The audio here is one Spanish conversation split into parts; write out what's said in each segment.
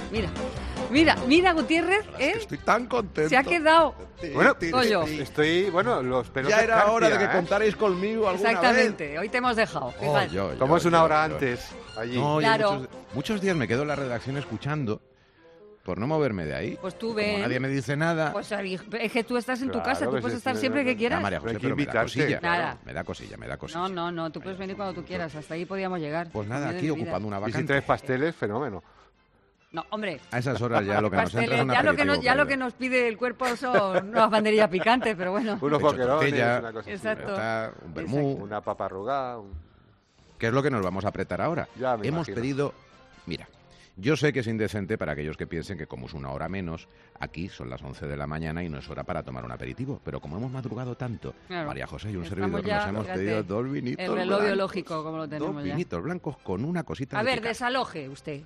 Mira, Gutiérrez, ¿eh? Estoy tan contento. Se ha quedado. Bueno, los pelos ya de era hora de Escarpia, que contarais conmigo alguna Exactamente, hoy te hemos dejado. Como es una hora antes allí. No, Claro. muchos días me quedo en la redacción escuchando por no moverme de ahí. Pues tú Como ven. nadie me dice nada. Pues es que tú estás en tu Claro, casa, tú pues puedes es estar que siempre que no, quieras. María José, hay que pero me da invitarte. cosilla. Nada. Me da cosilla. No, tú puedes venir cuando tú quieras, hasta ahí podíamos llegar. Pues nada, Vida aquí de vida. ocupando una Y si vacante. traes pasteles, fenómeno. No, hombre. A esas horas ya lo que nos entra es Pasteles, un ya aperitivo, lo que nos pide el cuerpo son unas banderillas picantes, pero bueno. Unos Hecho boquerones, tortilla, una cosa así. Exacto. Está un vermú. Una papa arrugada. ¿Qué es lo que nos vamos a apretar ahora? Ya me Hemos imagino. pedido... Mira, yo sé que es indecente para aquellos que piensen que como es una hora menos, aquí son las 11 de la mañana y no es hora para tomar un aperitivo. Pero como hemos madrugado tanto, Claro. María José y un Estamos servidor ya, nos hemos fíjate, pedido 2 vinitos el reloj blancos. biológico, como lo tenemos 2 ya. vinitos blancos con una cosita A de ver, picar. desaloje usted.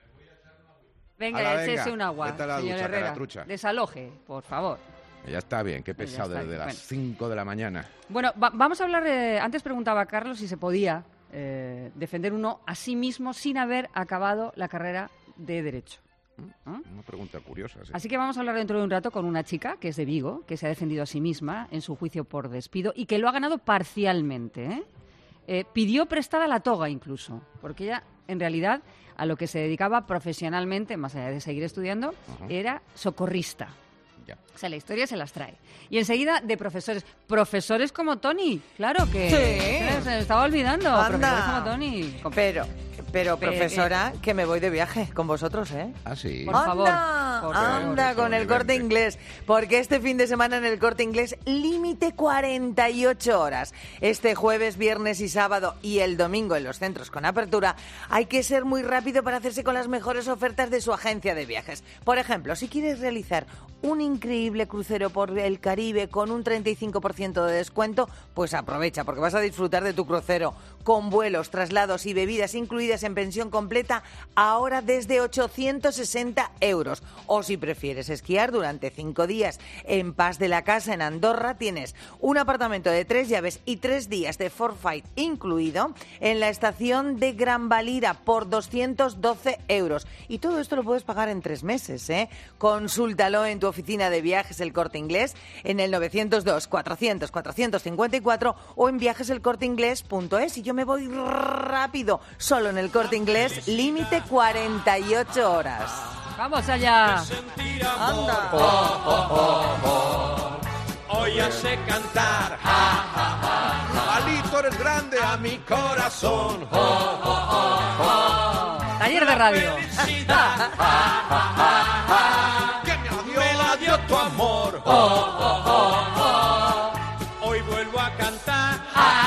Venga, Ala, échese venga, un agua, vete a la señor ducha, Herrera. caratrucha. Desaloje, por favor. Ya está bien, qué Ya pesado está desde bien, las bueno. 5 de la mañana. Bueno, vamos a hablar antes preguntaba Carlos si se podía defender uno a sí mismo sin haber acabado la carrera de Derecho. ¿No? Una pregunta curiosa, sí. Así que vamos a hablar dentro de un rato con una chica que es de Vigo, que se ha defendido a sí misma en su juicio por despido y que lo ha ganado parcialmente. Pidió prestada la toga incluso, porque ella en realidad a lo que se dedicaba profesionalmente, más allá de seguir estudiando, era socorrista. Ya. O sea, la historia se las trae. Y enseguida de profesores. Profesores como Tony, claro que... Sí. Se me estaba olvidando. Anda. Profesores como Tony. Pero profesora, que me voy de viaje con vosotros, ¿eh? Ah, sí. Por favor, ¡Anda! por favor. ¡Anda con el Corte Inglés! Porque este fin de semana en el Corte Inglés, límite 48 horas. Este jueves, viernes y sábado y el domingo en los centros con apertura, hay que ser muy rápido para hacerse con las mejores ofertas de su agencia de viajes. Por ejemplo, si quieres realizar un increíble crucero por el Caribe con un 35% de descuento, pues aprovecha, porque vas a disfrutar de tu crucero con vuelos, traslados y bebidas incluidas en pensión completa, ahora desde 860 euros. O si prefieres esquiar durante 5 días en Pas de la Casa, en Andorra, tienes un apartamento de 3 llaves y 3 días de forfait incluido en la estación de Gran Valira por 212 euros. Y todo esto lo puedes pagar en 3 meses, ¿eh? Consúltalo en tu oficina de viajes El Corte Inglés en el 902 400 454 o en viajeselcorteinglés.es. Y yo me voy rápido, solo en el Corte Inglés, límite 48 horas. Vamos allá. Anda. Hoy ya sé cantar, Palito, eres grande a mi corazón. Taller de radio. felicidad, me la dio tu amor. Hoy vuelvo a cantar,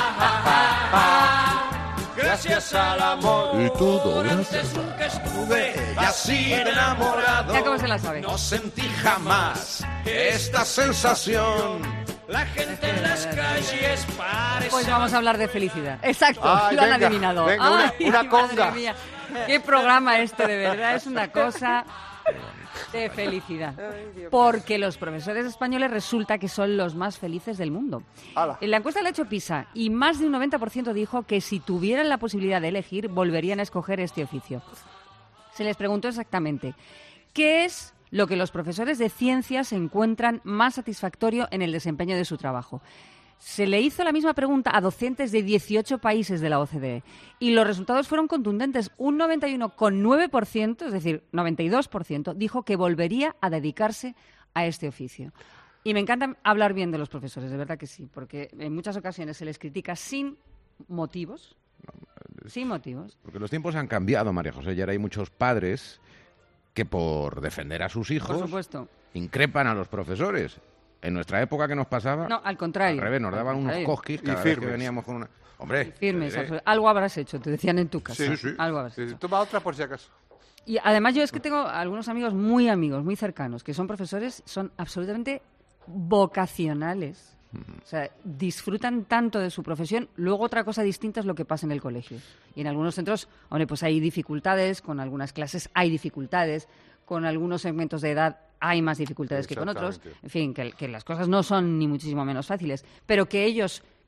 gracias al amor. Y todo gracias. Antes nunca estuve así de enamorado. Ya cómo se la sabe. No sentí jamás esta sensación. La gente en las calles parece. Pues vamos a hablar de felicidad. Exacto, Ay, lo han venga, adivinado. venga, una Ay, madre conga. mía. Qué programa este, de verdad, es una cosa de felicidad. Porque los profesores españoles resulta que son los más felices del mundo. Ala. En la encuesta la ha hecho PISA y más de un 90% dijo que si tuvieran la posibilidad de elegir, volverían a escoger este oficio. Se les preguntó exactamente, ¿qué es lo que los profesores de ciencias encuentran más satisfactorio en el desempeño de su trabajo? Se le hizo la misma pregunta a docentes de 18 países de la OCDE y los resultados fueron contundentes. Un 91,9%, es decir, 92%, dijo que volvería a dedicarse a este oficio. Y me encanta hablar bien de los profesores, de verdad que sí, porque en muchas ocasiones se les critica sin motivos. Sin motivos. Porque los tiempos han cambiado, María José, y ahora hay muchos padres que por defender a sus hijos Por supuesto. increpan a los profesores. En nuestra época, ¿qué nos pasaba? No, al contrario. Al revés, nos daban Al unos contrario. cosquis cada Y vez que firmes. veníamos con una... Hombre, Firmes. te diré. Algo habrás hecho, te decían en tu casa. Sí, sí. Algo habrás hecho. Toma otra por si acaso. Y además yo es que tengo algunos amigos, muy cercanos, que son profesores, son absolutamente vocacionales. O sea, disfrutan tanto de su profesión. Luego otra cosa distinta es lo que pasa en el colegio. Y en algunos centros, hombre, pues hay dificultades, con algunas clases hay dificultades, con algunos segmentos de edad hay más dificultades que con otros. Exactamente. En fin, que las cosas no son ni muchísimo menos fáciles. Pero que ellos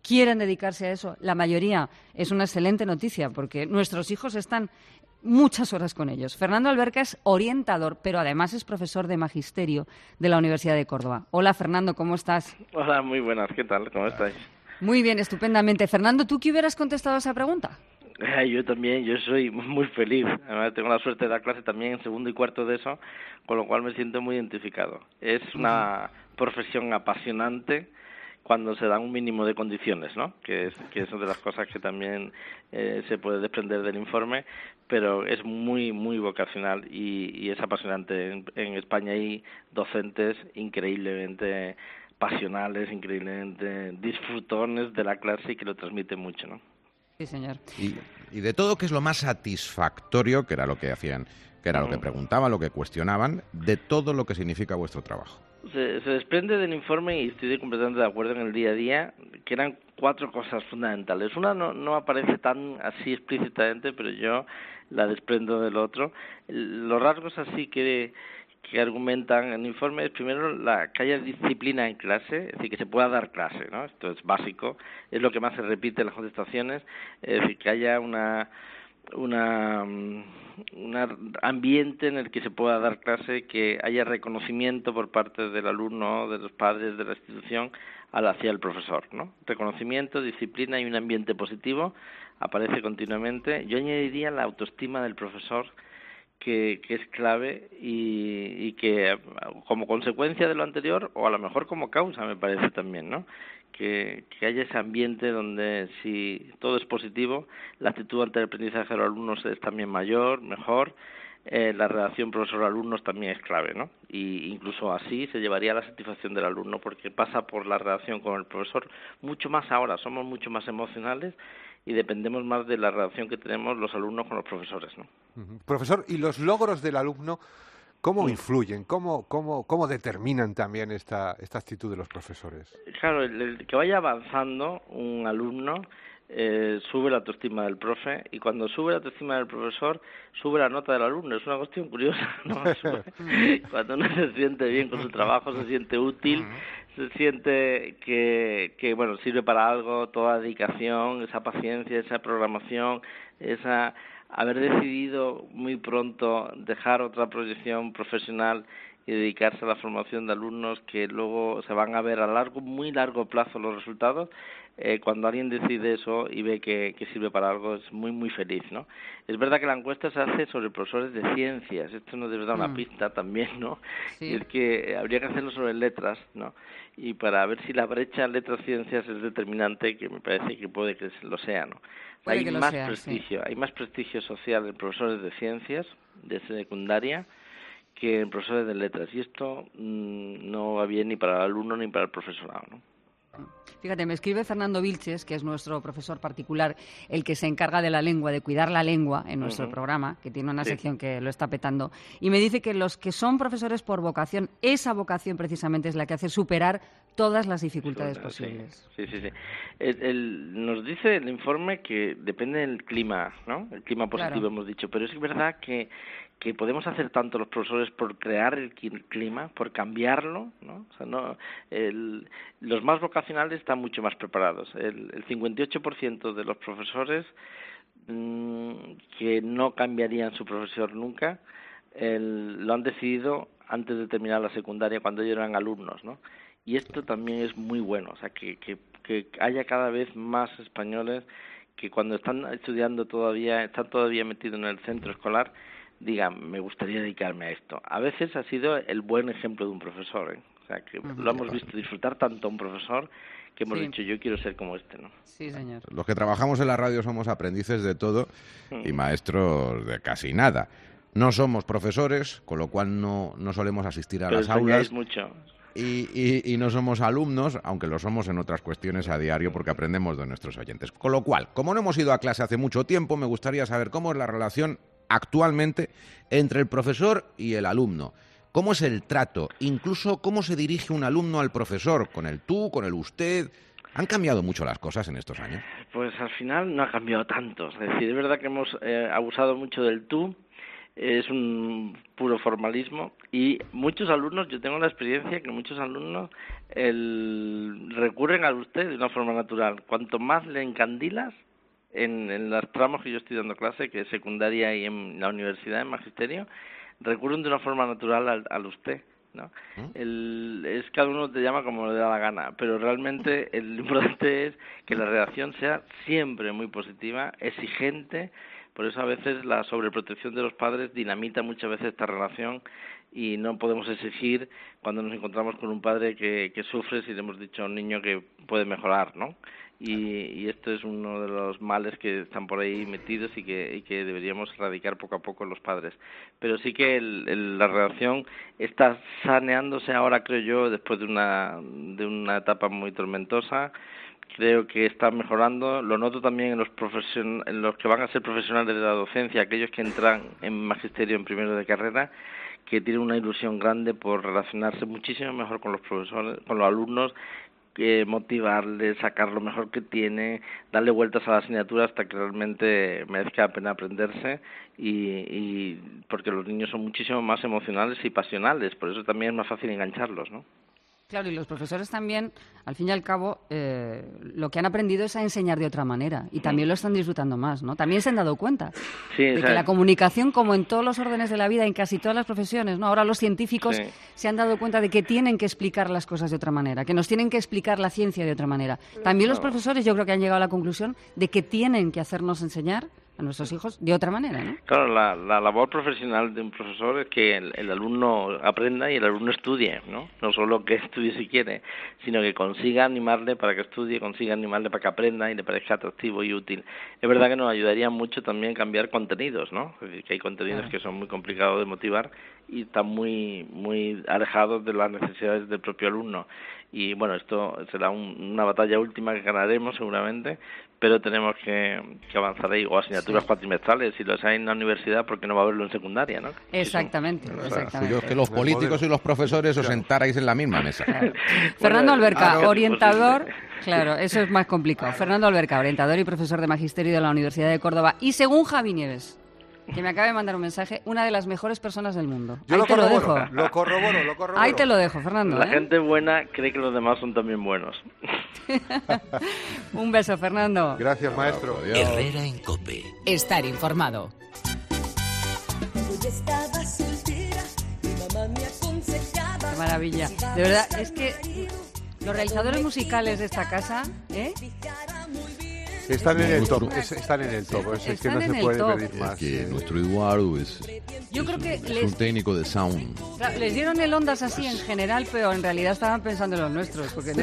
quieren dedicarse a eso. La mayoría es una excelente noticia porque nuestros hijos están muchas horas con ellos. Fernando Alberca es orientador, pero además es profesor de magisterio de la Universidad de Córdoba. Hola, Fernando, ¿cómo estás? Hola, muy buenas, ¿qué tal? ¿Cómo estáis? Muy bien, estupendamente. Fernando, ¿tú qué hubieras contestado a esa pregunta? Yo también, yo soy muy feliz. Además, tengo la suerte de dar clase también en segundo y cuarto de eso, con lo cual me siento muy identificado. Es una profesión apasionante cuando se dan un mínimo de condiciones, ¿no? Que es una de las cosas que también se puede desprender del informe, pero es muy, muy vocacional y es apasionante. En España hay docentes increíblemente pasionales, increíblemente disfrutones de la clase y que lo transmiten mucho, ¿no? Sí, señor. Y de todo, ¿qué es lo más satisfactorio, que era lo que hacían, que era lo que preguntaban, lo que cuestionaban, de todo lo que significa vuestro trabajo? Se desprende del informe, y estoy completamente de acuerdo en el día a día, que eran 4 cosas fundamentales. Una no aparece tan así explícitamente, pero yo la desprendo del otro. Los rasgos así que argumentan en el informe es, primero, que haya disciplina en clase, es decir, que se pueda dar clase, ¿no? Esto es básico, es lo que más se repite en las contestaciones, es decir, que haya un ambiente en el que se pueda dar clase, que haya reconocimiento por parte del alumno, de los padres, de la institución, hacia el profesor, ¿no? Reconocimiento, disciplina y un ambiente positivo aparece continuamente. Yo añadiría la autoestima del profesor, que es clave y que como consecuencia de lo anterior, o a lo mejor como causa, me parece también, ¿no? Que haya ese ambiente donde, si todo es positivo, la actitud ante el aprendizaje de los alumnos es también mejor, la relación profesor-alumnos también es clave, ¿no? Y incluso así se llevaría a la satisfacción del alumno, porque pasa por la relación con el profesor mucho más ahora, somos mucho más emocionales y dependemos más de la relación que tenemos los alumnos con los profesores, ¿no? Profesor, ¿y los logros del alumno cómo influyen? ¿Cómo determinan también esta actitud de los profesores? Claro, el que vaya avanzando un alumno sube la autoestima del profe, y cuando sube la autoestima del profesor sube la nota del alumno. Es una cuestión curiosa, ¿no? Cuando uno se siente bien con su trabajo, se siente útil, se siente que bueno, sirve para algo, toda dedicación, esa paciencia, esa programación, esa haber decidido muy pronto dejar otra proyección profesional y dedicarse a la formación de alumnos que luego se van a ver a muy largo plazo los resultados. Cuando alguien decide eso y ve que sirve para algo, es muy, muy feliz, ¿no? Es verdad que la encuesta se hace sobre profesores de ciencias, esto nos debe dar una pista también, ¿no? Sí. Y es que habría que hacerlo sobre letras, ¿no? Y para ver si la brecha letras-ciencias es determinante, que me parece que puede que lo sea, ¿no? Hay más prestigio social en profesores de ciencias, de secundaria, que en profesores de letras, y esto no va bien ni para el alumno ni para el profesorado, ¿no? Fíjate, me escribe Fernando Vilches, que es nuestro profesor particular, el que se encarga de la lengua, de cuidar la lengua en nuestro programa, que tiene una sección que lo está petando, y me dice que los que son profesores por vocación, esa vocación precisamente es la que hace superar todas las dificultades posibles. Sí. Nos dice el informe que depende del clima, ¿no? El clima positivo, hemos dicho, pero es verdad que podemos hacer tanto los profesores por crear el clima, por cambiarlo, ¿no? O sea, los más vocacionales están mucho más preparados. El 58% de los profesores que no cambiarían su profesor nunca, lo han decidido antes de terminar la secundaria, cuando ellos eran alumnos, ¿no? Y esto también es muy bueno, o sea, que haya cada vez más españoles que cuando están estudiando están todavía metidos en el centro escolar, digan, me gustaría dedicarme a esto. A veces ha sido el buen ejemplo de un profesor, ¿eh? O sea, que lo hemos visto disfrutar tanto a un profesor que hemos dicho, yo quiero ser como este, ¿no? Sí, señor. Los que trabajamos en la radio somos aprendices de todo y maestros de casi nada. No somos profesores, con lo cual no solemos asistir a las aulas. Mucho. Y no somos alumnos, aunque lo somos en otras cuestiones a diario porque aprendemos de nuestros oyentes. Con lo cual, como no hemos ido a clase hace mucho tiempo, me gustaría saber cómo es la relación actualmente entre el profesor y el alumno. ¿Cómo es el trato? Incluso cómo se dirige un alumno al profesor, con el tú, con el usted. ¿Han cambiado mucho las cosas en estos años? Pues al final no ha cambiado tanto. Es decir, es verdad que hemos abusado mucho del tú. es un puro formalismo, y muchos alumnos, yo tengo la experiencia que muchos alumnos recurren a usted de una forma natural. Cuanto más le encandilas en los tramos que yo estoy dando clase, que es secundaria y en la universidad, en magisterio, recurren de una forma natural al usted, ¿no? Es cada uno te llama como le da la gana, pero realmente lo importante es que la redacción sea siempre muy positiva, exigente. Por eso a veces la sobreprotección de los padres dinamita muchas veces esta relación, y no podemos exigir cuando nos encontramos con un padre que sufre si le hemos dicho a un niño que puede mejorar, ¿no? Y esto es uno de los males que están por ahí metidos y que deberíamos erradicar poco a poco en los padres. Pero sí que la redacción está saneándose ahora, creo yo, después de una etapa muy tormentosa. Creo que está mejorando. Lo noto también en los que van a ser profesionales de la docencia, aquellos que entran en magisterio en primero de carrera, que tienen una ilusión grande por relacionarse muchísimo mejor con los profesores, con los alumnos, motivarles, sacar lo mejor que tiene, darle vueltas a la asignatura hasta que realmente merezca la pena aprenderse, y porque los niños son muchísimo más emocionales y pasionales, por eso también es más fácil engancharlos, ¿no? Claro, y los profesores también, al fin y al cabo, lo que han aprendido es a enseñar de otra manera, y también lo están disfrutando más, ¿no? También se han dado cuenta de que la comunicación, como en todos los órdenes de la vida, en casi todas las profesiones, ¿no? Ahora los científicos se han dado cuenta de que tienen que explicar las cosas de otra manera, que nos tienen que explicar la ciencia de otra manera. También los profesores, yo creo que han llegado a la conclusión de que tienen que hacernos enseñar a nuestros hijos de otra manera, ¿no? Claro, la labor profesional de un profesor es que el alumno aprenda y el alumno estudie, ¿no? No solo que estudie si quiere, sino que consiga animarle para que estudie, consiga animarle para que aprenda y le parezca atractivo y útil. Es verdad que nos ayudaría mucho también cambiar contenidos, ¿no? Es decir, que hay contenidos que son muy complicados de motivar y están muy alejados de las necesidades del propio alumno. Y bueno, esto será una batalla última que ganaremos seguramente, pero tenemos que avanzar ahí, o asignaturas cuatrimestrales, si los hay en la universidad, porque no va a haberlo en secundaria, ¿no? Exactamente, exactamente. Yo es que los políticos y los profesores os sentarais en la misma mesa. Claro. Fernando Alberca, orientador, claro, eso es más complicado. Fernando Alberca, orientador y profesor de magisterio de la Universidad de Córdoba, y según Javi Nieves, que me acaba de mandar un mensaje, una de las mejores personas del mundo. Yo ahí te lo dejo. Lo corroboro. Ahí te lo dejo, Fernando. La gente buena cree que los demás son también buenos. Un beso, Fernando. Gracias, maestro. Herrera en COPE. Estar informado. Qué maravilla. De verdad, es que los realizadores musicales de esta casa, están en el top, están en el top, es que no se puede pedir más. Es que nuestro Eduardo es un técnico de sound. Claro, les dieron el Ondas así en general, pero en realidad estaban pensando en los nuestros, porque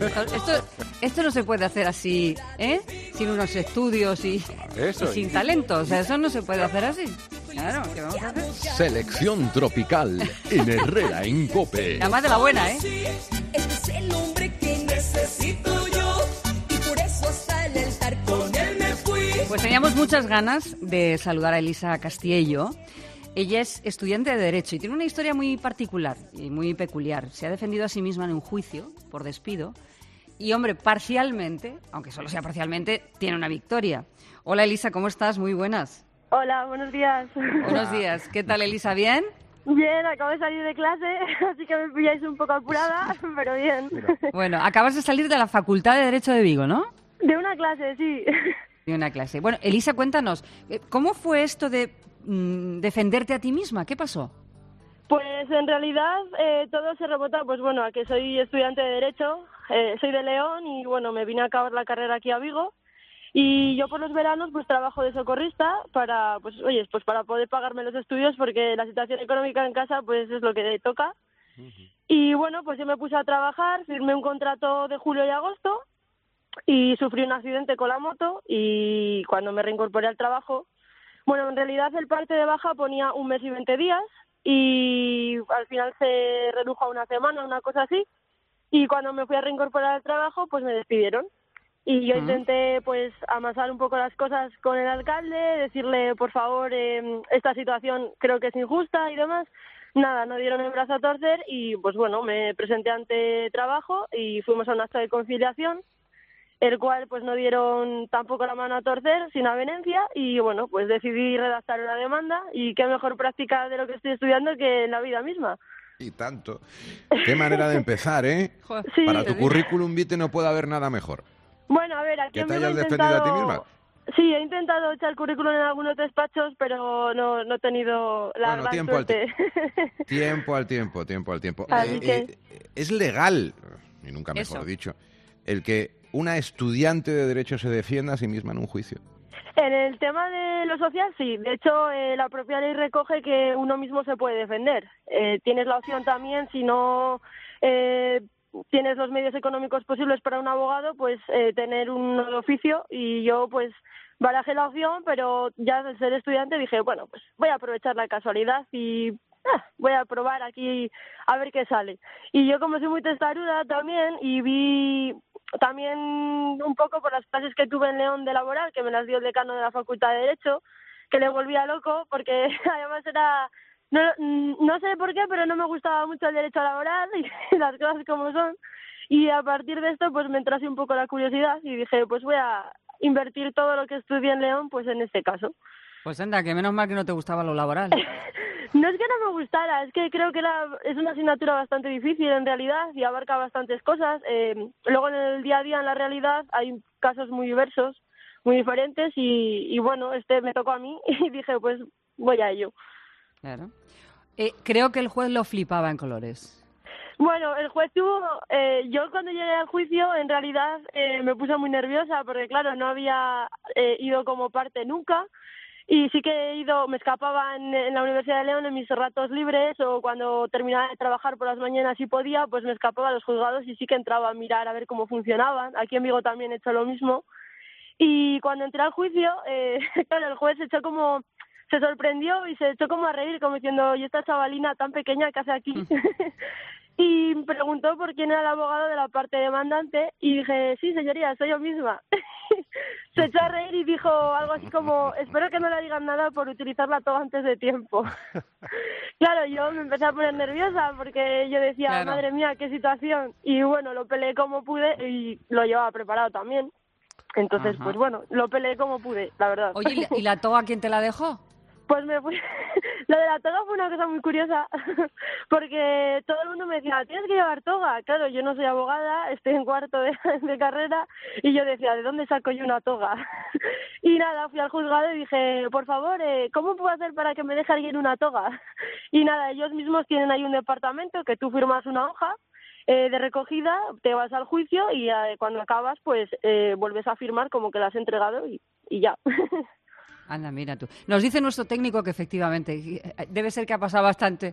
esto no se puede hacer así, sin unos estudios y sin talento, o sea, eso no se puede hacer así. Claro, ¿qué vamos a hacer? Selección tropical en Herrera en COPE. Además de la buena, Este es el hombre que necesito yo, y por eso hasta el altar con él me fui. Pues teníamos muchas ganas de saludar a Elisa Castiello. Ella es estudiante de Derecho y tiene una historia muy particular y muy peculiar. Se ha defendido a sí misma en un juicio por despido y, hombre, parcialmente, aunque solo sea parcialmente, tiene una victoria. Hola, Elisa, ¿cómo estás? Muy buenas. Hola, buenos días. Buenos días. ¿Qué tal, Elisa? ¿Bien? Bien, acabo de salir de clase, así que me pilláis un poco apurada, pero bien. Bueno, acabas de salir de la Facultad de Derecho de Vigo, ¿no? De una clase, sí. De una clase. Bueno, Elisa, cuéntanos, ¿cómo fue esto de defenderte a ti misma? ¿Qué pasó? Pues en realidad todo se rebota, pues bueno, a que soy estudiante de Derecho, soy de León y bueno, me vine a acabar la carrera aquí a Vigo. Y yo por los veranos pues trabajo de socorrista para, pues oye, pues para poder pagarme los estudios porque la situación económica en casa pues es lo que toca. Y bueno, pues yo me puse a trabajar, firmé un contrato de julio y agosto y sufrí un accidente con la moto y cuando me reincorporé al trabajo, bueno, en realidad el parte de baja ponía 1 mes y 20 días y al final se redujo a 1 semana, una cosa así. Y cuando me fui a reincorporar al trabajo, pues me despidieron. Y yo intenté, pues, amasar un poco las cosas con el alcalde, decirle, por favor, esta situación creo que es injusta y demás. Nada, no dieron el brazo a torcer y, pues bueno, me presenté ante trabajo y fuimos a un acta de conciliación. el cual pues no dieron tampoco la mano a torcer, sin avenencia, y bueno, pues decidí redactar una demanda, y qué mejor práctica de lo que estoy estudiando que en la vida misma. Y tanto. Qué manera de empezar, ¿eh? Joder. Sí. Para tu currículum vitae no puede haber nada mejor. Bueno, a ver, aquí ¿Que te en Vigo he hayas defendido a ti intentado... misma? Sí, he intentado echar currículum en algunos despachos, pero no he tenido la Bueno, gran tiempo al suerte. Tiempo al tiempo. Así que- Es legal, y nunca mejor Eso. dicho, el que una estudiante de Derecho se defienda a sí misma en un juicio. En el tema de lo social, sí. De hecho, la propia ley recoge que uno mismo se puede defender. Tienes la opción también, si no tienes los medios económicos posibles para un abogado, pues tener un oficio, y yo pues barajé la opción, pero ya al ser estudiante dije, bueno, pues voy a aprovechar la casualidad y voy a probar aquí a ver qué sale. Y yo, como soy muy testaruda también, y vi también un poco por las clases que tuve en León de laboral, que me las dio el decano de la Facultad de Derecho, que le volvía loco, porque además era... No sé por qué, pero no me gustaba mucho el derecho laboral y las cosas como son. Y a partir de esto, pues me entró así un poco la curiosidad y dije, pues voy a invertir todo lo que estudié en León, pues en este caso. Pues anda, que menos mal que no te gustaba lo laboral. No es que no me gustara, es que creo que es una asignatura bastante difícil en realidad y abarca bastantes cosas. Luego en el día a día, en la realidad, hay casos muy diversos, muy diferentes, y bueno, este me tocó a mí y dije, pues voy a ello. Claro. Creo que el juez lo flipaba en colores. Bueno, el juez tuvo... yo cuando llegué al juicio, en realidad me puse muy nerviosa porque, claro, no había ido como parte nunca, y sí que he ido, me escapaba en la Universidad de León en mis ratos libres, o cuando terminaba de trabajar por las mañanas y podía, pues me escapaba a los juzgados y sí que entraba a mirar a ver cómo funcionaban. Aquí en Vigo también he hecho lo mismo. Y cuando entré al juicio, claro, el juez se sorprendió y se echó como a reír, como diciendo, ¿y esta chavalina tan pequeña qué hace aquí? Y preguntó por quién era el abogado de la parte demandante, y dije, sí, señoría, soy yo misma. Se echó a reír y dijo algo así como, espero que no le digan nada por utilizarla todo antes de tiempo. Claro, yo me empecé a poner nerviosa porque yo decía, Claro. madre mía, qué situación. Y bueno, lo peleé como pude y lo llevaba preparado también. Entonces, Ajá. pues bueno, lo peleé como pude, la verdad. Oye, ¿y la toga quién te la dejó? Pues me fui. Lo de la toga fue una cosa muy curiosa, porque todo el mundo me decía, tienes que llevar toga. Claro, yo no soy abogada, estoy en cuarto de carrera, y yo decía, ¿de dónde saco yo una toga? Y nada, fui al juzgado y dije, por favor, ¿cómo puedo hacer para que me deje alguien una toga? Y nada, ellos mismos tienen ahí un departamento que tú firmas una hoja de recogida, te vas al juicio y cuando acabas, pues vuelves a firmar como que la has entregado y ya. Anda, mira tú. Nos dice nuestro técnico que efectivamente debe ser que ha pasado bastante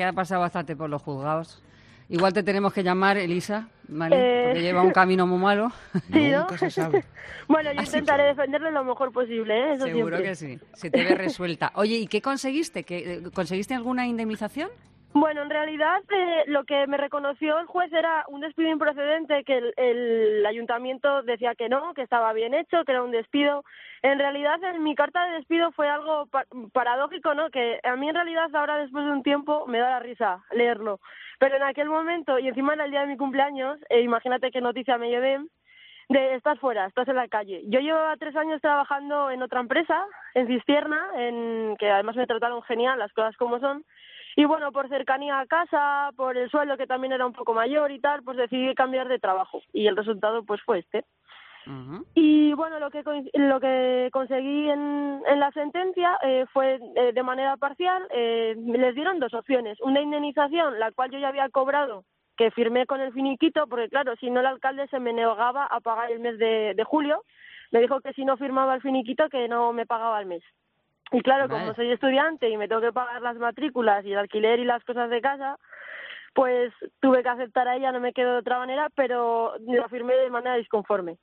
por los juzgados. Igual te tenemos que llamar, Elisa, ¿vale? Porque lleva un camino muy malo. Sí, ¿no? Nunca se sabe. Bueno, yo intentaré defenderle lo mejor posible, ¿eh? Eso Seguro siempre. que sí. Se te ve resuelta. Oye, ¿y qué conseguiste? ¿Conseguiste alguna indemnización? Bueno, en realidad lo que me reconoció el juez era un despido improcedente, que el ayuntamiento decía que no, que estaba bien hecho, que era un despido. En realidad, en mi carta de despido fue algo paradójico, ¿no? Que a mí en realidad ahora, después de un tiempo, me da la risa leerlo. Pero en aquel momento, y encima era el día de mi cumpleaños, imagínate qué noticia me llevé, de estás fuera, estás en la calle. Yo llevaba 3 años trabajando en otra empresa, en Cistierna, que además me trataron genial, las cosas como son. Y bueno, por cercanía a casa, por el sueldo que también era un poco mayor y tal, pues decidí cambiar de trabajo. Y el resultado pues fue este. Uh-huh. Y bueno, lo que conseguí en la sentencia fue de manera parcial. Les dieron 2 opciones. Una indemnización, la cual yo ya había cobrado, que firmé con el finiquito, porque claro, si no el alcalde se me negaba a pagar el mes de julio. Me dijo que si no firmaba el finiquito que no me pagaba el mes. Y claro, Vale. como soy estudiante y me tengo que pagar las matrículas y el alquiler y las cosas de casa, pues tuve que aceptar a ella, no me quedó de otra manera, pero lo firmé de manera disconforme.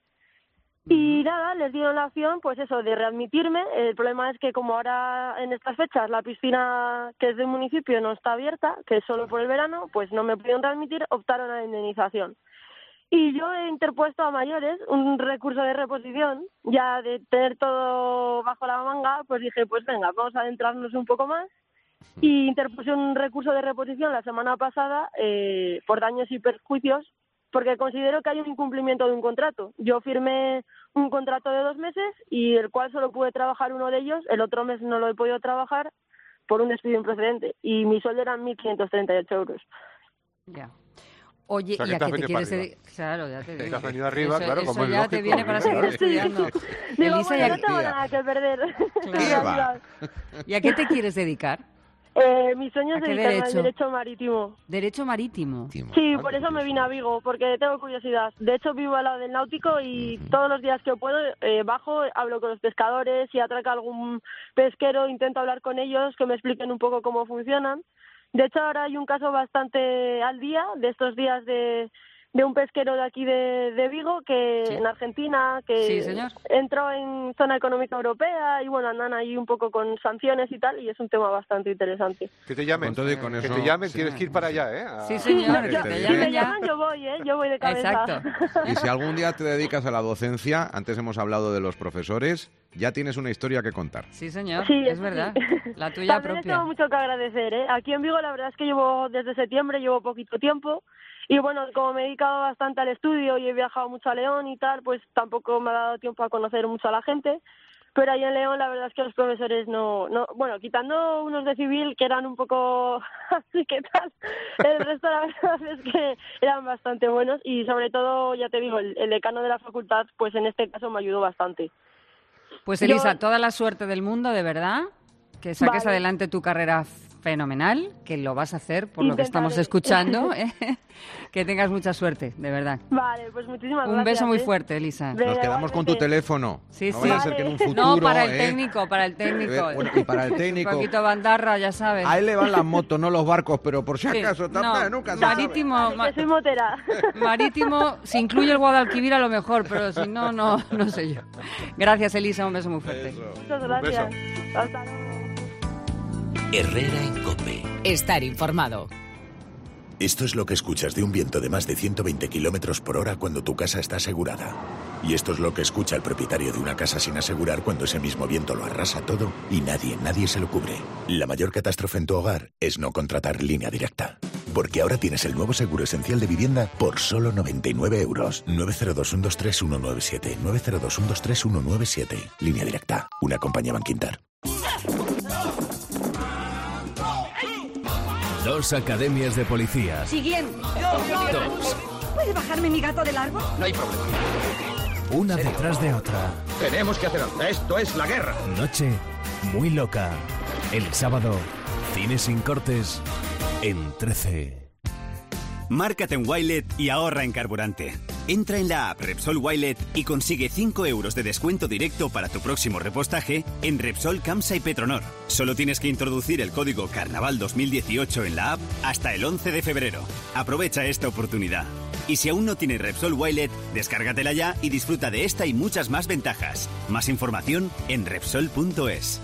Y nada, les dieron la opción, pues eso, de readmitirme. El problema es que como ahora en estas fechas la piscina que es del municipio no está abierta, que es solo por el verano, pues no me pudieron readmitir, optaron a la indemnización. Y yo he interpuesto a mayores un recurso de reposición, ya de tener todo bajo la manga, pues dije, pues venga, vamos a adentrarnos un poco más. Y interpuse un recurso de reposición la semana pasada por daños y perjuicios, porque considero que hay un incumplimiento de un contrato. Yo firmé un contrato de 2 meses y el cual solo pude trabajar uno de ellos, el otro mes no lo he podido trabajar por un despido improcedente y mi sueldo eran 1.538 euros. Ya. Oye, O sea, que ¿y a te has qué te venido quieres para dedicar? Claro, ya te digo. Te has venido arriba, Eso- claro, eso como es ya lógico. te viene para seguir Claro. estudiando. Digo, Elisa, bueno, ¿y no a, tengo nada que perder. Claro. ¿y a qué te quieres dedicar? Mi sueño ¿A es qué dedicarme al derecho? derecho marítimo. Derecho marítimo. Sí, por eso me vine a Vigo, porque tengo curiosidad. De hecho, vivo al lado del náutico y todos los días que puedo bajo, hablo con los pescadores, si atraca algún pesquero, intento hablar con ellos, que me expliquen un poco cómo funcionan. De hecho, ahora hay un caso bastante al día, de estos días de un pesquero de aquí de Vigo, que Sí. en Argentina, que Sí, señor. entró en zona económica europea y bueno, andan ahí un poco con sanciones y tal, y es un tema bastante interesante. Que te llamen. Con todo y con que eso, te llamen, sí. tienes que ir para allá, ¿eh? Sí, señor, Yo- que te si llamen me ya. llaman, yo voy, yo voy de cabeza. Exacto. Y si algún día te dedicas a la docencia, antes hemos hablado de los profesores, ya tienes una historia que contar. Sí, señor, Sí, es eso verdad. sí. La tuya También les propia. tengo mucho que agradecer, ¿eh? Aquí en Vigo la verdad es que llevo desde septiembre, llevo poquito tiempo. Y bueno, como me he dedicado bastante al estudio y he viajado mucho a León y tal, pues tampoco me ha dado tiempo a conocer mucho a la gente. Pero ahí en León la verdad es que los profesores no, bueno, quitando unos de civil que eran un poco así que tal, el resto la verdad es que eran bastante buenos y sobre todo, ya te digo, el decano de la facultad, pues en este caso me ayudó bastante. Pues Elisa, Yo- toda la suerte del mundo, de verdad. Que saques Vale. adelante tu carrera fenomenal, que lo vas a hacer por lo que estamos Intentaré. escuchando. ¿eh? Que tengas mucha suerte, de verdad. Vale, pues muchísimas Un gracias. beso muy ¿eh? fuerte, Elisa. Nos quedamos con tu igualmente. teléfono. Sí, no sí. vaya a ser que en un Vale. futuro... No, para el ¿eh? técnico, para el técnico. Bueno, y para el Un técnico... poquito bandarra, ya sabes. A él le van las motos, no los barcos, pero por si Sí, acaso, no, también, nunca se sabe. marítimo, Vale, que soy motera. marítimo, si incluye el Guadalquivir a lo mejor, pero si no, no sé yo. Gracias, Elisa, un beso muy fuerte. Muchas gracias. Hasta luego. Herrera en COPE. Estar informado. Esto es lo que escuchas de un viento de más de 120 kilómetros por hora cuando tu casa está asegurada. Y esto es lo que escucha el propietario de una casa sin asegurar cuando ese mismo viento lo arrasa todo y nadie se lo cubre. La mayor catástrofe en tu hogar es no contratar Línea Directa. Porque ahora tienes el nuevo seguro esencial de vivienda por solo 99 euros. 902-123-197. 902-123-197. Línea Directa. Una compañía Banquinter. 2 academias de policía. Siguiente. 2. ¿Puede bajarme mi gato del árbol? No hay problema. Una detrás de otra. Tenemos que hacer algo. Esto es la guerra. Noche muy loca. El sábado, cine sin cortes en 13. Márcate en Wilet y ahorra en carburante. Entra en la app Repsol Wilet y consigue 5 euros de descuento directo para tu próximo repostaje en Repsol, Camsa y Petronor. Solo tienes que introducir el código Carnaval 2018 en la app hasta el 11 de febrero. Aprovecha esta oportunidad. Y si aún no tienes Repsol Wilet, descárgatela ya y disfruta de esta y muchas más ventajas. Más información en Repsol.es.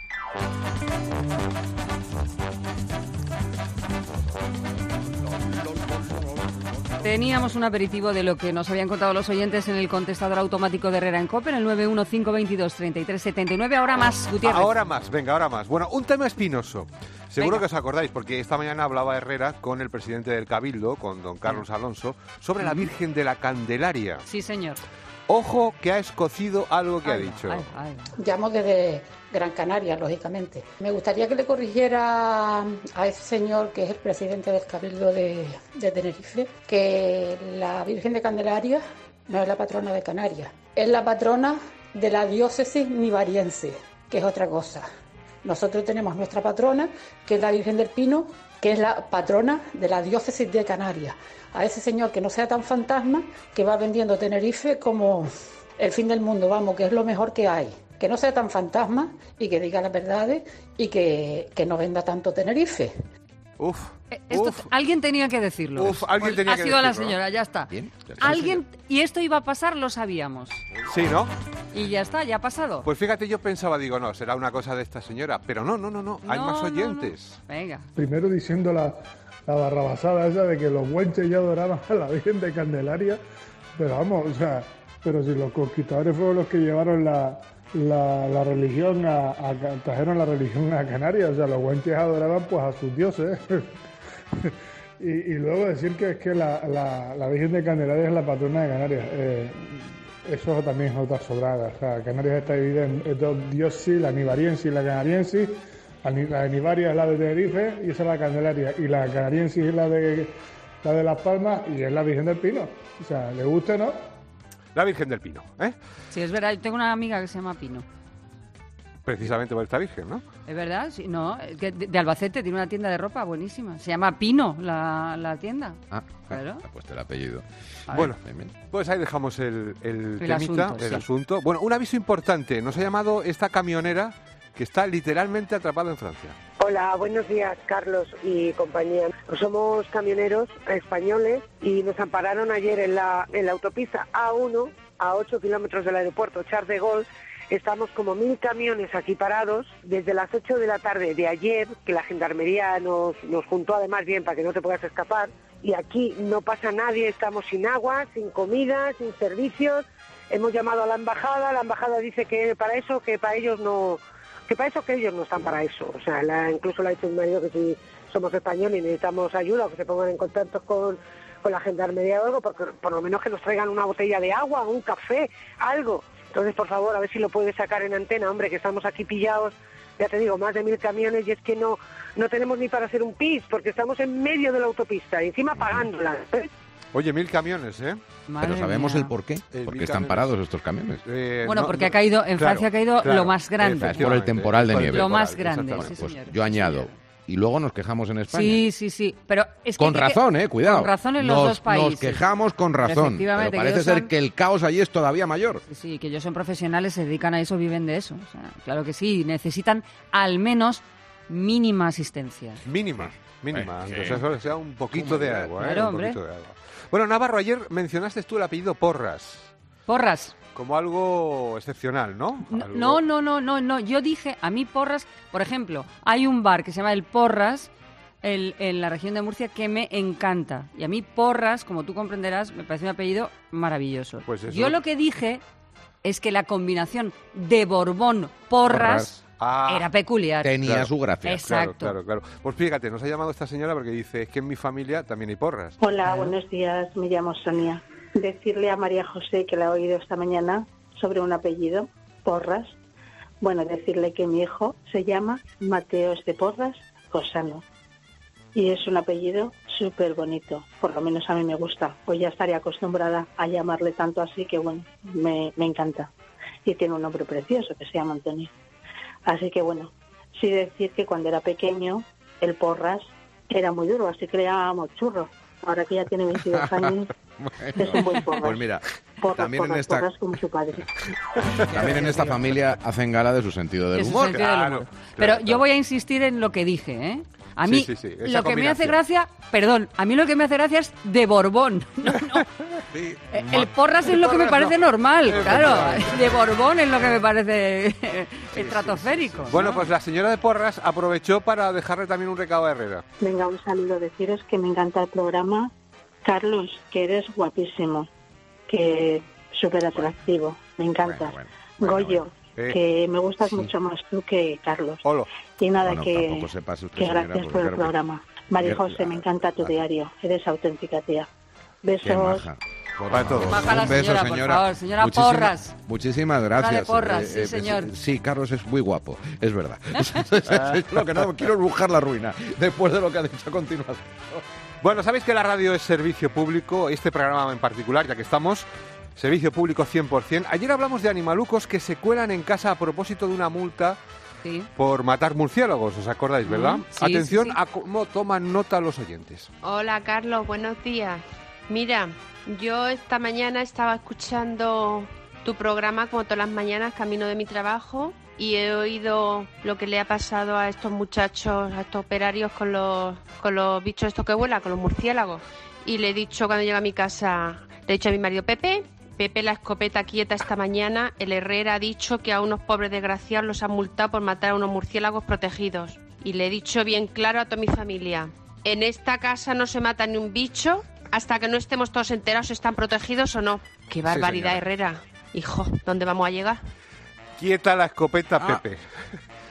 Teníamos un aperitivo de lo que nos habían contado los oyentes en el contestador automático de Herrera en COPE, en el 915223379. Ahora más, Gutiérrez. Ahora más, venga, ahora más. Bueno, un tema espinoso. Seguro Venga. que os acordáis, porque esta mañana hablaba Herrera con el presidente del Cabildo, con don Carlos Alonso, sobre la Virgen de la Candelaria. Sí, señor. Ojo que ha escocido algo que ha dicho. Llamo desde Gran Canaria, lógicamente. Me gustaría que le corrigiera a ese señor que es el presidente del Cabildo de Tenerife, que la Virgen de Candelaria no es la patrona de Canarias, es la patrona de la diócesis nivariense, que es otra cosa. Nosotros tenemos nuestra patrona, que es la Virgen del Pino, que es la patrona de la diócesis de Canarias. A ese señor que no sea tan fantasma, que va vendiendo Tenerife como el fin del mundo, vamos, que es lo mejor que hay. Que no sea tan fantasma y que diga las verdades y que no venda tanto Tenerife. Alguien tenía que decirlo. Alguien tenía ha que sido la decirlo, ¿no? señora, ya está. Bien, Alguien, y esto iba a pasar, lo sabíamos. Sí, ¿no? Y ya está, ya ha pasado. Pues fíjate, yo pensaba, digo, no, será una cosa de esta señora. Pero no, hay No, más no, oyentes. no. Venga. Primero diciendo la barrabasada esa de que los huenches ya adoraban a la Virgen de Candelaria, pero vamos, o sea, pero si los conquistadores fueron los que llevaron la religión trajeron la religión a Canarias, o sea, los huenches adoraban pues a sus dioses. Y luego decir que es que la Virgen de Candelaria es la patrona de Canarias. Eso también es otra sobrada. O sea, Canarias está dividida en dos dioses, la nivariensis y la canariensis. La de Nivaria es la de Tenerife y esa es la Candelaria. Y la canariensis es la de Las Palmas y es la Virgen del Pino. O sea, ¿le gusta o no? La Virgen del Pino, ¿eh? Sí, es verdad. Yo tengo una amiga que se llama Pino. Precisamente por esta Virgen, ¿no? ¿Es verdad? Sí, no, que de Albacete tiene una tienda de ropa buenísima. Se llama Pino la tienda. Claro. Ha puesto el apellido. Bueno, pues ahí dejamos el temita, el asunto. Bueno, un aviso importante. Nos ha llamado esta camionera que está literalmente atrapada en Francia. Hola, buenos días, Carlos y compañía. Somos camioneros españoles y nos ampararon ayer en la autopista A1, a 8 kilómetros del aeropuerto Charles de Gaulle. Estamos como 1000 camiones aquí parados desde las 8 de la tarde de ayer, que la gendarmería nos juntó además bien para que no te puedas escapar. Y aquí no pasa nadie, estamos sin agua, sin comida, sin servicios. Hemos llamado a la embajada dice que para eso, que para ellos no... Que para eso que ellos no están para eso. O sea, incluso le ha dicho mi marido que si somos españoles y necesitamos ayuda o que se pongan en contacto con la gendarmería o algo, porque por lo menos que nos traigan una botella de agua, un café, algo. Entonces, por favor, a ver si lo puedes sacar en antena, hombre, que estamos aquí pillados, ya te digo, más de 1000 camiones y es que no tenemos ni para hacer un pis, porque estamos en medio de la autopista y encima pagándola, ¿eh? Oye, 1000 camiones, ¿eh? Pero sabemos el por qué. Porque están parados estos camiones. Bueno, porque en Francia ha caído lo más grande. Por el temporal de nieve. Lo más grande, bueno, sí, pues señor. yo añado. Y luego nos quejamos en España. Sí. Pero es que con razón, cuidado. Con razón en los dos países. Nos quejamos con razón. Pero parece ser que el caos allí es todavía mayor. Sí, que ellos son profesionales, se dedican a eso, viven de eso. O sea, claro que sí, necesitan al menos mínima asistencia. Mínima. Aunque sea un poquito de agua. Claro, un poquito de agua. Bueno, Navarro, ayer mencionaste tú el apellido Porras. Porras. Como algo excepcional, ¿no? No. Yo dije, a mí Porras, por ejemplo, hay un bar que se llama El Porras en la región de Murcia que me encanta. Y a mí Porras, como tú comprenderás, me parece un apellido maravilloso. Pues yo lo que dije es que la combinación de Borbón-Porras era peculiar. Tenía su gracia. Exacto. Claro. Pues fíjate, nos ha llamado esta señora porque dice, es que en mi familia también hay Porras. Hola, buenos días, me llamo Sonia. Decirle a María José, que la he oído esta mañana, sobre un apellido, Porras. Bueno, decirle que mi hijo se llama Mateos de Porras Cosano. Y es un apellido súper bonito, por lo menos a mí me gusta. Pues ya estaría acostumbrada a llamarle tanto así que, bueno, me encanta. Y tiene un nombre precioso que se llama Antonio. Así que, bueno, sí decir que cuando era pequeño, el Porras era muy duro, así que le llamábamos churro. Ahora que ya tiene 22 años, es un buen Porras. Pues mira, también Porras como su padre. También en esta familia hacen gala de su sentido del humor. Pero yo voy a insistir en lo que dije, ¿eh? A mí lo que me hace gracia, a mí lo que me hace gracia es de Borbón. No. Sí, el Porras es lo que me parece normal, claro. De Borbón es lo que me parece estratosférico. Bueno, pues la señora de Porras aprovechó para dejarle también un recado a Herrera. Venga, un saludo, deciros que me encanta el programa. Carlos, que eres guapísimo, que súper atractivo, me encanta. Goyo, que me gustas mucho más tú que Carlos. Hola. Y nada, que gracias por el programa. María José, me encanta tu diario, eres auténtica, tía. Besos. Para todos. Un beso, señora. Por favor, señora Porras. Muchísimas gracias. Porras, sí, señor. Sí, Carlos es muy guapo, es verdad. Es lo que no quiero rujar la ruina, después de lo que ha dicho a continuación. Bueno, sabéis que la radio es servicio público, este programa en particular, ya que estamos, servicio público 100%. Ayer hablamos de animalucos que se cuelan en casa a propósito de una multa por matar murciélagos, ¿os acordáis, verdad? Sí, Atención sí. a cómo toman nota los oyentes. Hola, Carlos, buenos días. Mira, yo esta mañana estaba escuchando tu programa como todas las mañanas, camino de mi trabajo, y he oído lo que le ha pasado a estos muchachos, a estos operarios con los bichos estos que vuelan, con los murciélagos. Y le he dicho cuando llego a mi casa, le he dicho a mi marido, Pepe, la escopeta quieta esta mañana, el Herrera ha dicho que a unos pobres desgraciados los han multado por matar a unos murciélagos protegidos. Y le he dicho bien claro a toda mi familia, en esta casa no se mata ni un bicho hasta que no estemos todos enterados si están protegidos o no. ¡Qué barbaridad, señora. Herrera! Hijo, ¿dónde vamos a llegar? Quieta la escopeta, Pepe.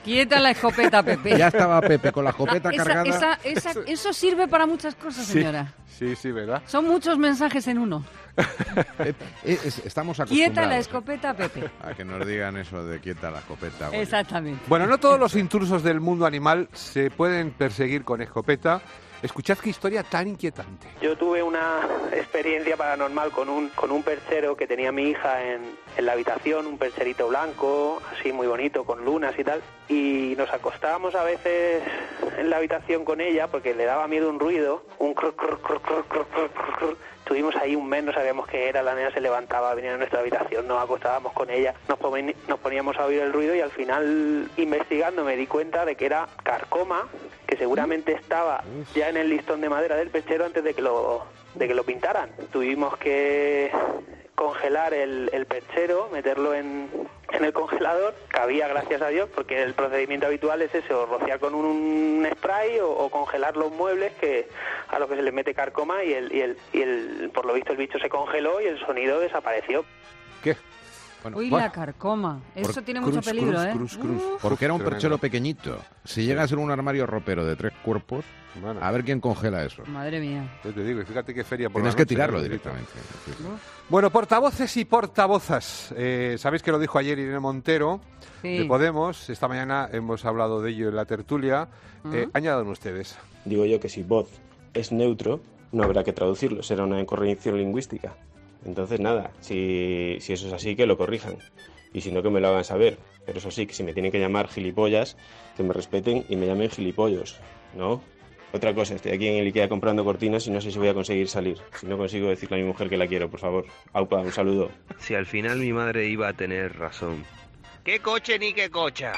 Quieta la escopeta, Pepe. Ya estaba Pepe con la escopeta cargada. Eso sirve para muchas cosas, señora. Sí, ¿verdad? Son muchos mensajes en uno. Estamos acostumbrados. Quieta la escopeta, Pepe. A que nos digan eso de quieta la escopeta. Oye. Exactamente. Bueno, no todos los intrusos del mundo animal se pueden perseguir con escopeta. Escuchad qué historia tan inquietante. Yo tuve una experiencia paranormal con un perchero que tenía mi hija en la habitación, un percherito blanco, así muy bonito, con lunas y tal. Y nos acostábamos a veces en la habitación con ella porque le daba miedo un ruido, un crr, crr, crr, crr, crr, crr, crr. Estuvimos ahí un mes, no sabíamos qué era, la nena se levantaba, venía a nuestra habitación, nos acostábamos con ella, nos poníamos a oír el ruido y al final, investigando, me di cuenta de que era carcoma, que seguramente estaba ya en el listón de madera del perchero antes de que lo pintaran. Tuvimos que congelar el perchero, meterlo en el congelador, cabía, gracias a Dios, porque el procedimiento habitual es eso, rociar con un spray o congelar los muebles que a los que se les mete carcoma y por lo visto el bicho se congeló y el sonido desapareció. ¿Qué? Uy, la carcoma. Eso tiene mucho peligro, Porque era un perchero pequeñito. Si llega a ser un armario ropero de 3 cuerpos, a ver quién congela eso. Madre mía. Yo te digo, fíjate qué feria por Tienes la que noche, tirarlo directamente. Bueno, portavoces y portavozas. Sabéis que lo dijo ayer Irene Montero, de Podemos. Esta mañana hemos hablado de ello en la tertulia. Añadan ustedes. Digo yo que si voz es neutro, no habrá que traducirlo. Será una incorrección lingüística. Entonces, nada, si eso es así, que lo corrijan. Y si no, que me lo hagan saber. Pero eso sí, que si me tienen que llamar gilipollas, que me respeten y me llamen gilipollos, ¿no? Otra cosa, estoy aquí en el Ikea comprando cortinas y no sé si voy a conseguir salir. Si no consigo decirle a mi mujer que la quiero, por favor. Aupa, un saludo. Si al final mi madre iba a tener razón. ¿Qué coche ni qué cocha?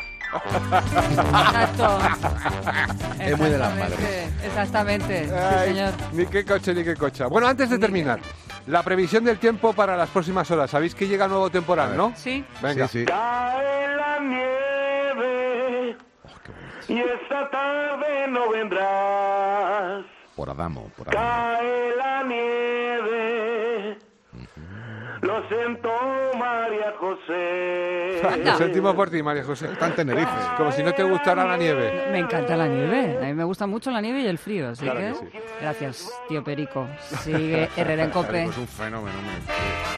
Exacto. Es muy de las madres. Exactamente, Ay, sí, señor. Ni qué coche ni qué cocha. Bueno, antes de terminar, la previsión del tiempo para las próximas horas. Sabéis que llega nuevo temporal, ¿no? Sí. Venga. Sí. Cae la nieve y esta tarde no vendrás. Por Adamo. Cae la nieve. Lo siento, María José. Lo sentimos por ti, María José. Está en Tenerife. Como si no te gustara la nieve. Me encanta la nieve. A mí me gusta mucho la nieve y el frío. Así Claro que que sí. Gracias, tío Perico. Sigue Herrera en COPE. Es un fenómeno.